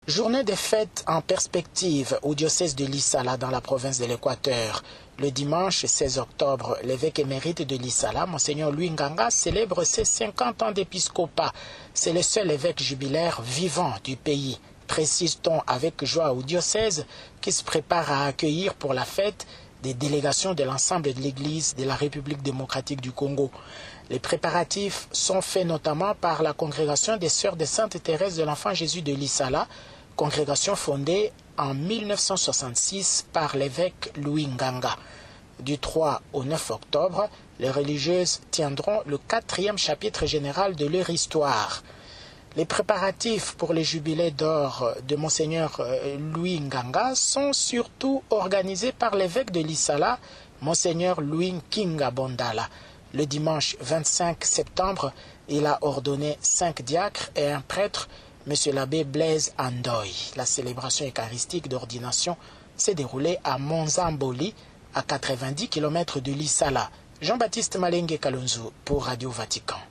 Journée des fêtes en perspective au diocèse de Lissala dans la province de l'Équateur. Le dimanche 16 octobre, l'évêque émérite de Lissala, Monseigneur Louis Nganga, célèbre ses 50 ans d'épiscopat. C'est le seul évêque jubilaire vivant du pays. Précise-t-on avec joie au diocèse qui se prépare à accueillir pour la fête des délégations de l'ensemble de l'Église de la République démocratique du Congo. Les préparatifs sont faits notamment par la congrégation des Sœurs de Sainte Thérèse de l'Enfant Jésus de Lissala, congrégation fondée en 1966 par l'évêque Louis Nganga. Du 3 au 9 octobre, les religieuses tiendront le 4e chapitre général de leur histoire. Les préparatifs pour le jubilé d'or de Monseigneur Louis Nganga sont surtout organisés par l'évêque de Lissala, Monseigneur Louis Kinga Bondala. Le dimanche 25 septembre, il a ordonné 5 diacres et un prêtre, M. l'abbé Blaise Andoy. La célébration eucharistique d'ordination s'est déroulée à Monzamboli, à 90 km de Lissala. Jean-Baptiste Malenge Kalonzo pour Radio Vatican.